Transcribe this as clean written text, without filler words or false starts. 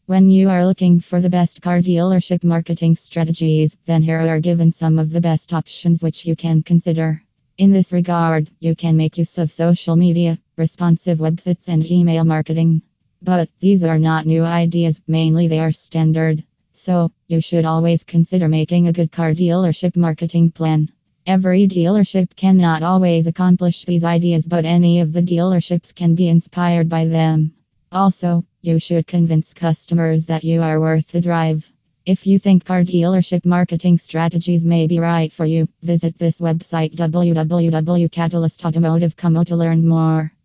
When you are looking for the best car dealership marketing strategies, then here are given some of the best options which you can consider. In this regard, you can make use of social media, responsive websites, and email marketing. But these are not new ideas, mainly they are standard. So, you should always consider making a good car dealership marketing plan. Every dealership cannot always accomplish these ideas, but any of the dealerships can be inspired by them. Also, you should convince customers that you are worth the drive. If you think car dealership marketing strategies may be right for you, visit this website www.catalystautomotive.com to learn more.